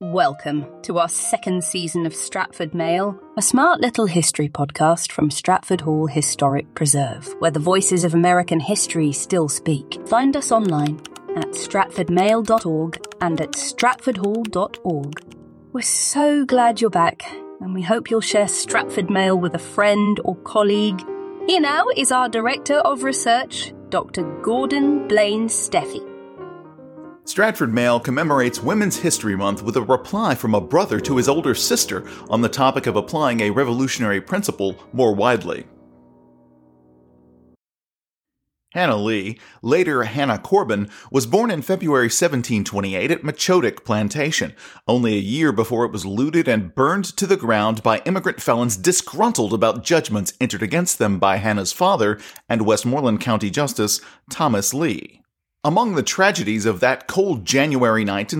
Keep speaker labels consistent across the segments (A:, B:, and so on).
A: Welcome to our second season of Stratford Mail, a smart little history podcast from Stratford Hall Historic Preserve, where the voices of American history still speak. Find us online at stratfordmail.org and at stratfordhall.org. We're so glad you're back, and we hope you'll share Stratford Mail with a friend or colleague. Here now is our Director of Research, Dr. Gordon Blaine Steffi.
B: Stratford Mail commemorates Women's History Month with a reply from a brother to his older sister on the topic of applying a revolutionary principle more widely. Hannah Lee, later Hannah Corbin, was born in February 1728 at Machotic Plantation, only a year before it was looted and burned to the ground by immigrant felons disgruntled about judgments entered against them by Hannah's father and Westmoreland County Justice Thomas Lee. Among the tragedies of that cold January night in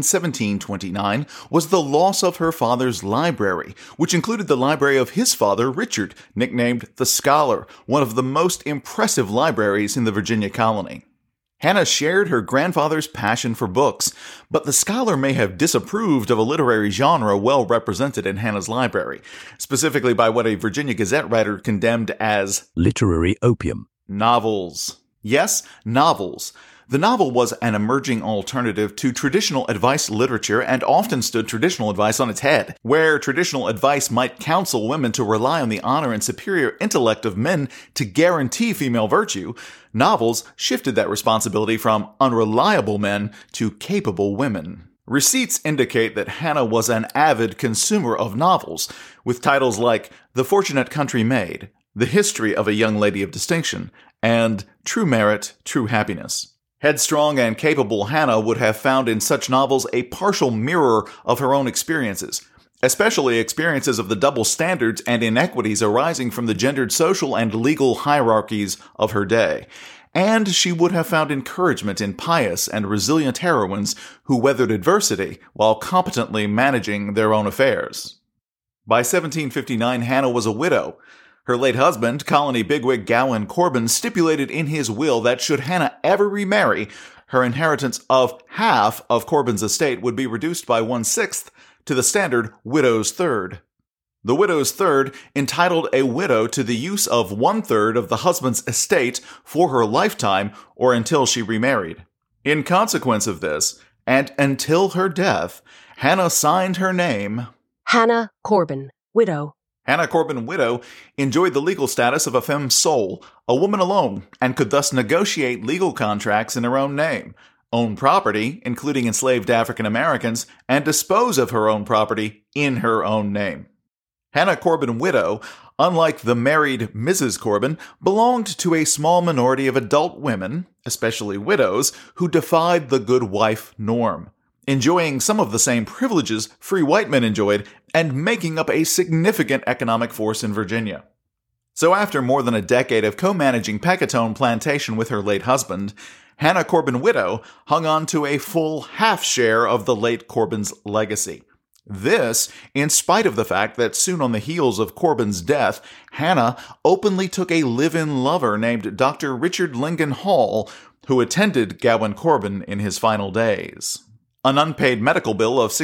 B: 1729 was the loss of her father's library, which included the library of his father, Richard, nicknamed the Scholar, one of the most impressive libraries in the Virginia colony. Hannah shared her grandfather's passion for books, but the Scholar may have disapproved of a literary genre well represented in Hannah's library, specifically by what a Virginia Gazette writer condemned as
C: literary opium.
B: Novels. Yes, novels. The novel was an emerging alternative to traditional advice literature and often stood traditional advice on its head. Where traditional advice might counsel women to rely on the honor and superior intellect of men to guarantee female virtue, novels shifted that responsibility from unreliable men to capable women. Receipts indicate that Hannah was an avid consumer of novels, with titles like The Fortunate Country Maid, The History of a Young Lady of Distinction, and True Merit, True Happiness. Headstrong and capable Hannah would have found in such novels a partial mirror of her own experiences, especially experiences of the double standards and inequities arising from the gendered social and legal hierarchies of her day. And she would have found encouragement in pious and resilient heroines who weathered adversity while competently managing their own affairs. By 1759, Hannah was a widow. Her late husband, colony bigwig Gowan Corbin, stipulated in his will that should Hannah ever remarry, her inheritance of half of Corbin's estate would be reduced by 1/6 to the standard widow's third. The widow's third entitled a widow to the use of 1/3 of the husband's estate for her lifetime or until she remarried. In consequence of this, and until her death, Hannah signed her name
D: Hannah Corbin, widow.
B: Hannah Corbin, widow, enjoyed the legal status of a femme sole, a woman alone, and could thus negotiate legal contracts in her own name, own property, including enslaved African Americans, and dispose of her own property in her own name. Hannah Corbin, widow, unlike the married Mrs. Corbin, belonged to a small minority of adult women, especially widows, who defied the good wife norm, enjoying some of the same privileges free white men enjoyed, and making up a significant economic force in Virginia. So after more than a decade of co-managing Pecatone Plantation with her late husband, Hannah Corbin, widow, hung on to a full half share of the late Corbin's legacy. This, in spite of the fact that soon on the heels of Corbin's death, Hannah openly took a live-in lover named Dr. Richard Lingan Hall, who attended Gowan Corbin in his final days. An unpaid medical bill of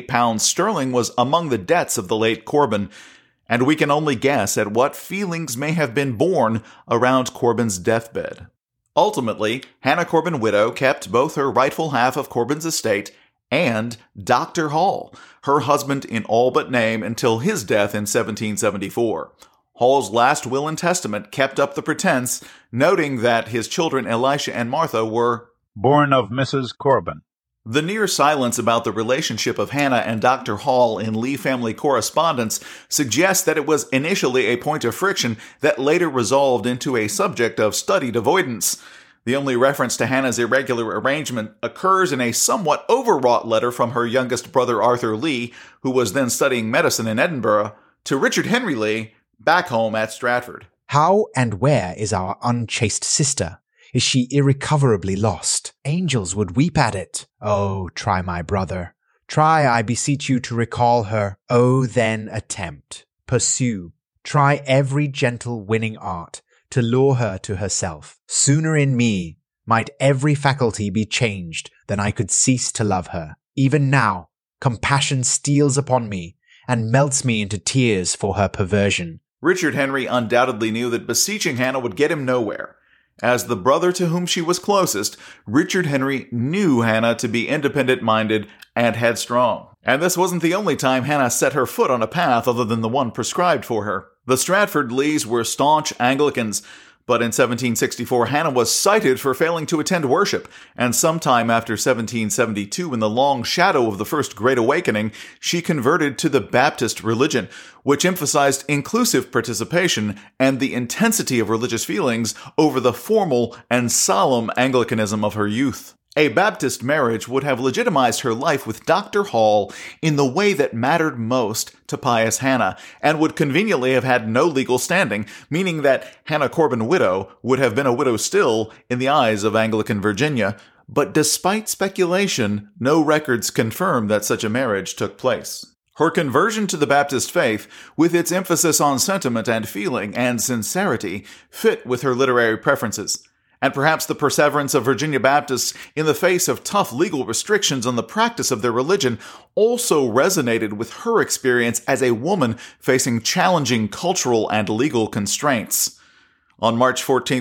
B: £68 was among the debts of the late Corbin, and we can only guess at what feelings may have been born around Corbin's deathbed. Ultimately, Hannah Corbin, widow, kept both her rightful half of Corbin's estate and Dr. Hall, her husband in all but name until his death in 1774. Hall's last will and testament kept up the pretense, noting that his children Elisha and Martha were
E: born of Mrs. Corbin.
B: The near silence about the relationship of Hannah and Dr. Hall in Lee family correspondence suggests that it was initially a point of friction that later resolved into a subject of studied avoidance. The only reference to Hannah's irregular arrangement occurs in a somewhat overwrought letter from her youngest brother Arthur Lee, who was then studying medicine in Edinburgh, to Richard Henry Lee, back home at Stratford.
F: How and where is our unchaste sister? Is she irrecoverably lost? Angels would weep at it. Oh, try, my brother. Try, I beseech you, to recall her. Oh, then attempt. Pursue. Try every gentle winning art to lure her to herself. Sooner in me might every faculty be changed than I could cease to love her. Even now, compassion steals upon me and melts me into tears for her perversion.
B: Richard Henry undoubtedly knew that beseeching Hannah would get him nowhere. As the brother to whom she was closest, Richard Henry knew Hannah to be independent-minded and headstrong. And this wasn't the only time Hannah set her foot on a path other than the one prescribed for her. The Stratford Lees were staunch Anglicans, but in 1764 Hannah was cited for failing to attend worship, and sometime after 1772, in the long shadow of the First Great Awakening, she converted to the Baptist religion, which emphasized inclusive participation and the intensity of religious feelings over the formal and solemn Anglicanism of her youth. A Baptist marriage would have legitimized her life with Dr. Hall in the way that mattered most to pious Hannah, and would conveniently have had no legal standing, meaning that Hannah Corbin widow would have been a widow still in the eyes of Anglican Virginia. But despite speculation, no records confirm that such a marriage took place. Her conversion to the Baptist faith, with its emphasis on sentiment and feeling and sincerity, fit with her literary preferences. And perhaps the perseverance of Virginia Baptists in the face of tough legal restrictions on the practice of their religion also resonated with her experience as a woman facing challenging cultural and legal constraints. On March 14,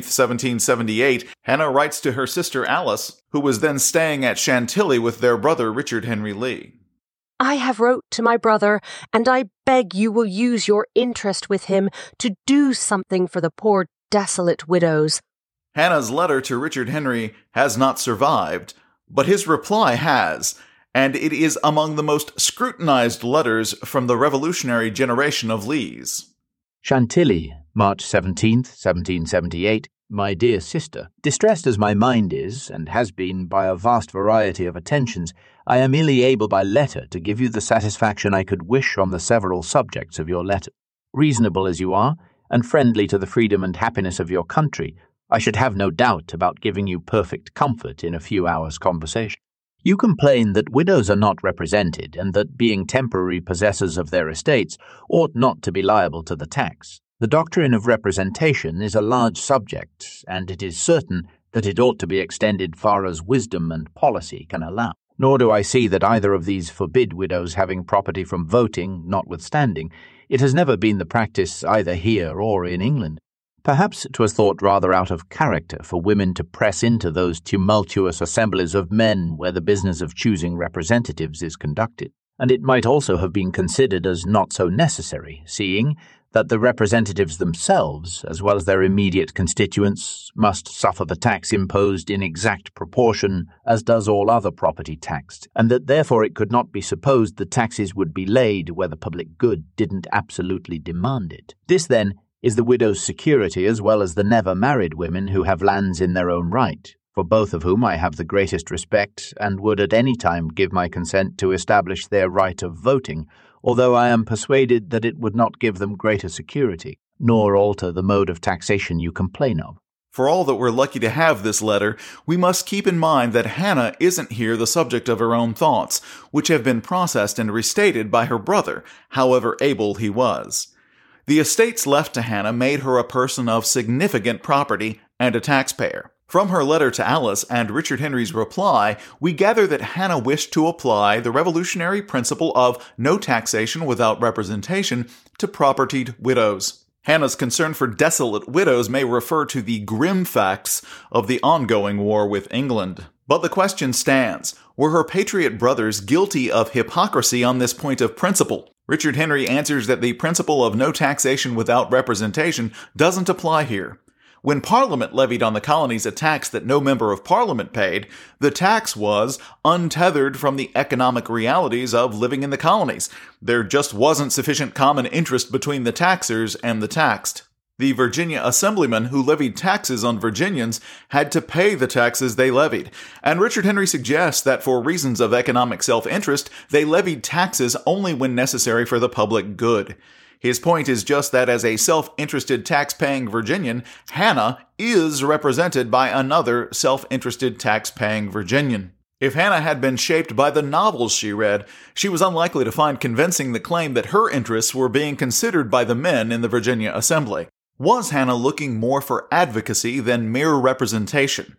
B: 1778, Hannah writes to her sister Alice, who was then staying at Chantilly with their brother Richard Henry Lee.
D: I have wrote to my brother, and I beg you will use your interest with him to do something for the poor desolate widows.
B: Hannah's letter to Richard Henry has not survived, but his reply has, and it is among the most scrutinized letters from the revolutionary generation of Lees.
C: Chantilly, March 17th, 1778. My dear sister, distressed as my mind is, and has been, by a vast variety of attentions, I am merely able by letter to give you the satisfaction I could wish on the several subjects of your letter. Reasonable as you are, and friendly to the freedom and happiness of your country, I should have no doubt about giving you perfect comfort in a few hours' conversation. You complain that widows are not represented, and that, being temporary possessors of their estates, ought not to be liable to the tax. The doctrine of representation is a large subject, and it is certain that it ought to be extended far as wisdom and policy can allow. Nor do I see that either of these forbid widows having property from voting, notwithstanding. It has never been the practice either here or in England. Perhaps it was thought rather out of character for women to press into those tumultuous assemblies of men where the business of choosing representatives is conducted, and it might also have been considered as not so necessary, seeing that the representatives themselves, as well as their immediate constituents, must suffer the tax imposed in exact proportion as does all other property taxed, and that therefore it could not be supposed the taxes would be laid where the public good didn't absolutely demand it. This, then, is the widow's security as well as the never-married women who have lands in their own right, for both of whom I have the greatest respect and would at any time give my consent to establish their right of voting, although I am persuaded that it would not give them greater security, nor alter the mode of taxation you complain of.
B: For all that we're lucky to have this letter, we must keep in mind that Hannah isn't here the subject of her own thoughts, which have been processed and restated by her brother, however able he was. The estates left to Hannah made her a person of significant property and a taxpayer. From her letter to Alice and Richard Henry's reply, we gather that Hannah wished to apply the revolutionary principle of no taxation without representation to propertied widows. Hannah's concern for desolate widows may refer to the grim facts of the ongoing war with England. But the question stands, were her patriot brothers guilty of hypocrisy on this point of principle? Richard Henry answers that the principle of no taxation without representation doesn't apply here. When Parliament levied on the colonies a tax that no member of Parliament paid, the tax was untethered from the economic realities of living in the colonies. There just wasn't sufficient common interest between the taxers and the taxed. The Virginia assemblymen who levied taxes on Virginians had to pay the taxes they levied, and Richard Henry suggests that for reasons of economic self-interest, they levied taxes only when necessary for the public good. His point is just that as a self-interested tax-paying Virginian, Hannah is represented by another self-interested tax-paying Virginian. If Hannah had been shaped by the novels she read, she was unlikely to find convincing the claim that her interests were being considered by the men in the Virginia Assembly. Was Hannah looking more for advocacy than mere representation?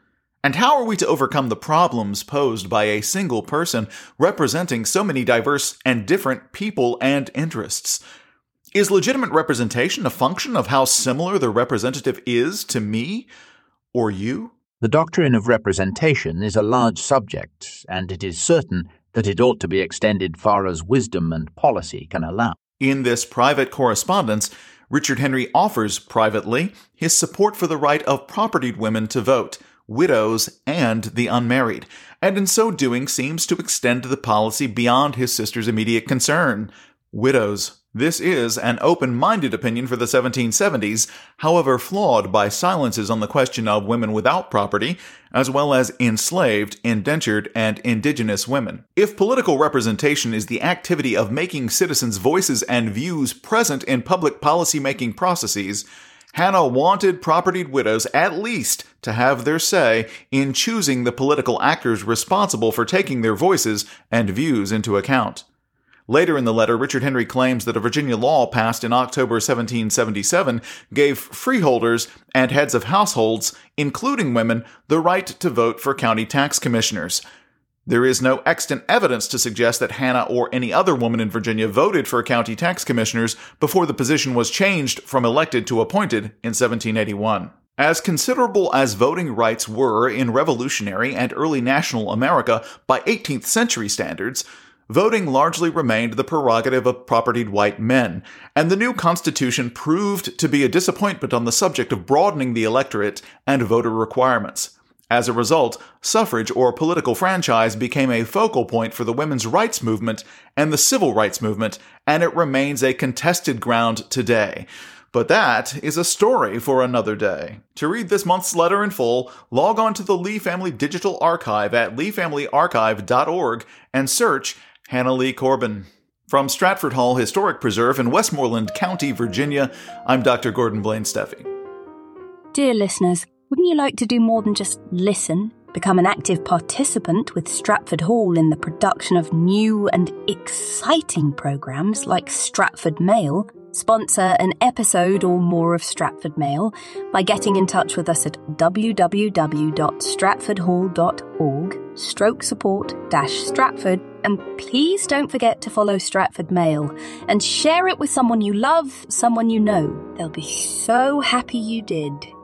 B: And how are we to overcome the problems posed by a single person representing so many diverse and different people and interests? Is legitimate representation a function of how similar the representative is to me or you?
C: The doctrine of representation is a large subject, and it is certain that it ought to be extended far as wisdom and policy can allow.
B: In this private correspondence, Richard Henry offers privately his support for the right of propertied women to vote, widows, and the unmarried, and in so doing seems to extend the policy beyond his sister's immediate concern, widows. This is an open-minded opinion for the 1770s, however flawed by silences on the question of women without property, as well as enslaved, indentured, and indigenous women. If political representation is the activity of making citizens' voices and views present in public policy-making processes, Hannah wanted propertied widows at least to have their say in choosing the political actors responsible for taking their voices and views into account. Later in the letter, Richard Henry claims that a Virginia law passed in October 1777 gave freeholders and heads of households, including women, the right to vote for county tax commissioners. There is no extant evidence to suggest that Hannah or any other woman in Virginia voted for county tax commissioners before the position was changed from elected to appointed in 1781. As considerable as voting rights were in Revolutionary and early national America by 18th century standards, voting largely remained the prerogative of propertied white men, and the new Constitution proved to be a disappointment on the subject of broadening the electorate and voter requirements. As a result, suffrage or political franchise became a focal point for the women's rights movement and the civil rights movement, and it remains a contested ground today. But that is a story for another day. To read this month's letter in full, log on to the Lee Family Digital Archive at leefamilyarchive.org and search Hannah Lee Corbin. From Stratford Hall Historic Preserve in Westmoreland County, Virginia, I'm Dr. Gordon Blaine Steffi.
A: Dear listeners, wouldn't you like to do more than just listen? Become an active participant with Stratford Hall in the production of new and exciting programmes like Stratford Mail. Sponsor an episode or more of Stratford Mail by getting in touch with us at www.stratfordhall.org/support-Stratford, and please don't forget to follow Stratford Mail and share it with someone you love, someone you know. They'll be so happy you did.